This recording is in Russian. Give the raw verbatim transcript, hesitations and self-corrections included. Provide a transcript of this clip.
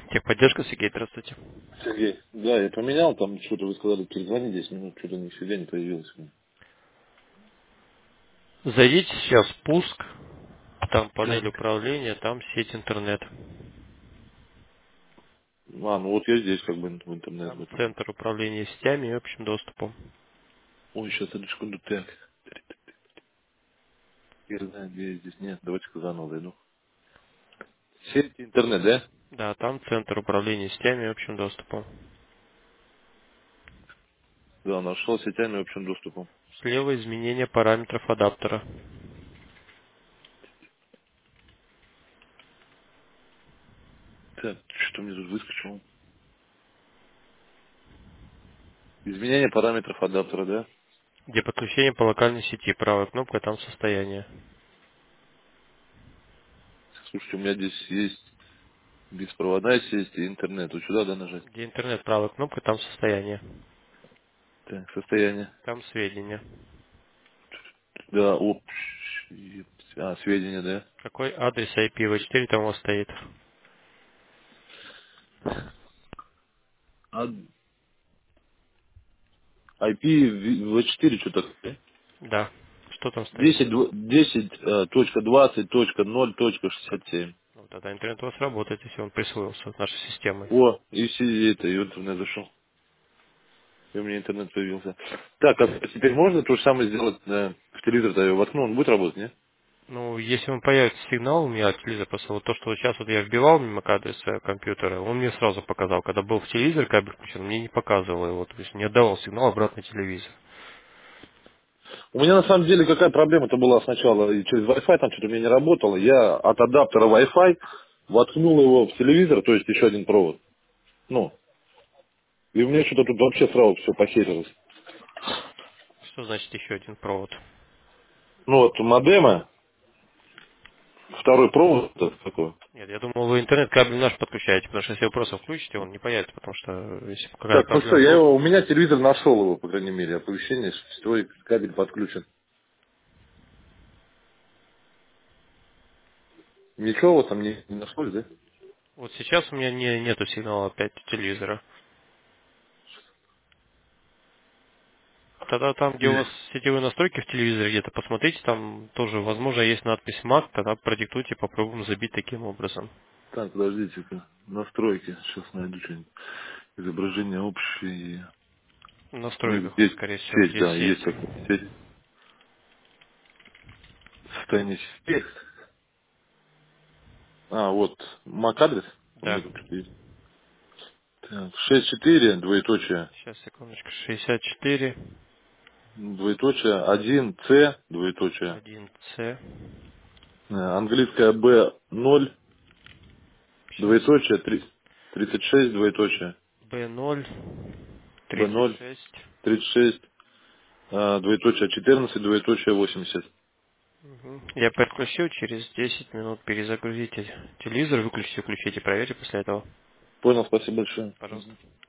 Техподдержка, Сергей, здравствуйте. Сергей, да, я поменял, там что-то вы сказали, перезвони десять минут, что-то нифига не появилось. Зайдите сейчас в пуск, там панель Так. управления, там сеть интернет. А, ну вот я здесь как бы в интернет в Там этом. центр управления сетями и общим доступом. Ой, сейчас, одну секунду, так. Я знаю, где я здесь нет, давайте-ка заново зайду. Сеть интернет, да? Да, там центр управления сетями и общим доступом. Да, нашел сетями общим доступом. Слева изменение параметров адаптера. Так, что мне тут выскочило? Изменение параметров адаптера, да? Где подключение по локальной сети, правая кнопка, там состояние. Слушайте, у меня здесь есть беспроводная сеть и интернет. Вот сюда, да, нажать? Где интернет, правая кнопка, там состояние. Так, состояние. Там сведения. Да, общ... А, сведения, да? Какой адрес ай пи ви четыре там у вас стоит? А ай пи ви четыре что такое? Да. Что там стоит? десять, дв- десять, э, точка двадцать, точка ноль, точка шестьдесят семь. Ну, тогда интернет у вас работает, если он присвоился нашей системой. О, и все это, и вот у меня зашел. И у меня интернет появился. Так, а теперь можно то же самое сделать э, в телевизор-то я его воткну, он будет работать, нет? Ну, если он появится сигнал у меня от телевизора, просто вот то, что вот сейчас вот я вбивал мимо адреса компьютера, он мне сразу показал. Когда был в телевизор кабель включен, мне не показывал его, то есть не отдавал сигнал обратно телевизор. У меня на самом деле какая проблема-то была сначала, и через Wi-Fi там что-то у меня не работало. Я от адаптера Wi-Fi воткнул его в телевизор, то есть еще один провод. Ну, и у меня что-то тут вообще сразу все похерилось. Что значит еще один провод? Ну вот модема, второй провод это такой. Нет, я думал, вы интернет кабель наш подключаете, потому что если вы просто включите, он не появится, потому что если какая-то Так, ну что, проблема я будет. его, у меня телевизор нашел его, по крайней мере, оповещение, что сетевой кабель подключен. Ничего вот там не, не нашлось, да? Вот сейчас у меня не, нету сигнала опять телевизора. Тогда там, где у вас сетевые настройки в телевизоре где-то, посмотрите, там тоже, возможно, есть надпись Mac, тогда продиктуйте, попробуем забить таким образом. Так, подождите-ка, настройки, сейчас найду что-нибудь. Изображение общее. В Ну, настройках, вот, здесь скорее всего, сеть, где да, есть сеть. такая сеть. Состояние сети. А, вот, мак адрес у меня Да. тут что-то есть. Так, шесть четыре, двоеточие, Сейчас, секундочку. шестьдесят четыре, двоеточие, один С, двоеточие. один С. Э, Английская Б ноль, Сейчас. двоеточие, три- тридцать шесть, двоеточие. Б ноль, Б тридцать ноль, шесть. тридцать шесть, а, двоеточие, четырнадцать, двоеточие, восемьдесят. Мгм. Я подключил, через десять минут перезагрузите телевизор, выключите, включите, проверьте после этого. Понял, спасибо большое. Пожалуйста. Мгм.